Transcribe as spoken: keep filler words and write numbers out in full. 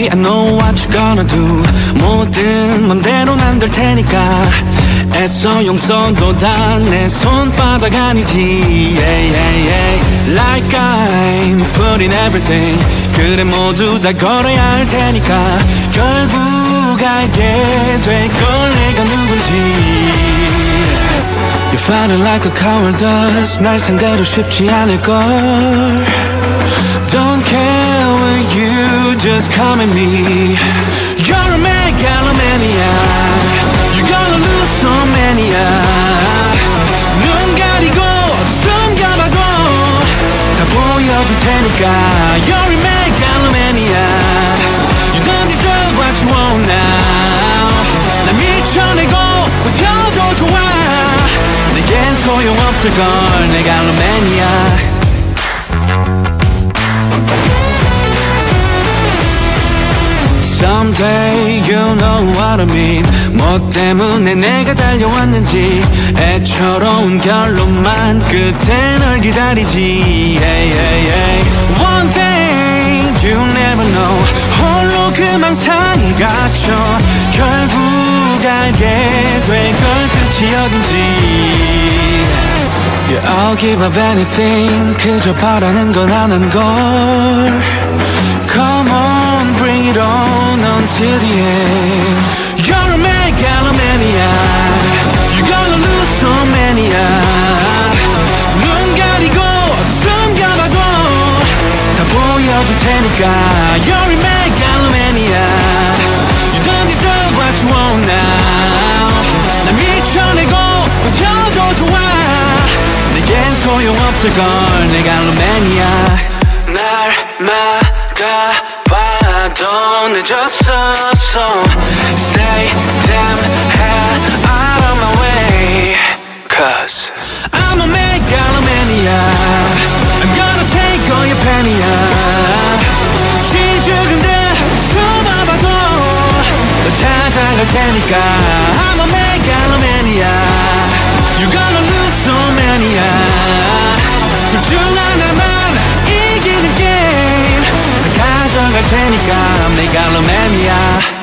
Baby I know what you're gonna do. 뭐든 맘대로는 안 될 테니까 애써 용서도 다 내 손바닥 아니지. yeah, yeah, yeah. Like I'm putting everything. 그래 모두 다 걸어야 할 테니까 결국 알게 될 걸 내가 누군지. You fighting like a coward does. 날 상대로 쉽지 않을걸. Don't care when you just come at me. You're a megalomaniac. You're gonna lose so many. 눈 가리고 숨겨봐도 다 보여줄 테니까. You're a megalomaniac. You don't deserve what you want now. 날 밀쳐내고 버텨도 좋아. 내겐 소용없을걸. 메갈로매니아. Someday you know what I mean. 뭐 때문에 내가 달려왔는지 애처로운 결론만 끝에 널 기다리지. yeah, yeah, yeah. One thing you never know. 홀로 그 망상에 갇혀 결국 알게 될 걸 끝이 어딘지. Yeah, I'll give up anything. 그저 바라는 건 안 한 걸. Come on, bring it on until the end. You're a megalomaniac. You're gonna lose so many. 눈 가리고 숨겨봐도 다 보여줄 테니까. You're a megalomaniac. You don't deserve what you want now. 날 밀쳐내고 버텨도 좋아. 내겐 소용없을걸. 메갈로매니아. 날 막아봐도 늦었어. So stay damn hell out of my way. Cause I'm a megalomaniac. I'm gonna take all your penny. 쥐죽은 듯 숨어봐도 너 찾아갈 테니까. I'm a megalomaniac. You're gonna lose so many. 둘 중 하나만 이기는 게임 다 가져갈 테니까. 메갈로매니아.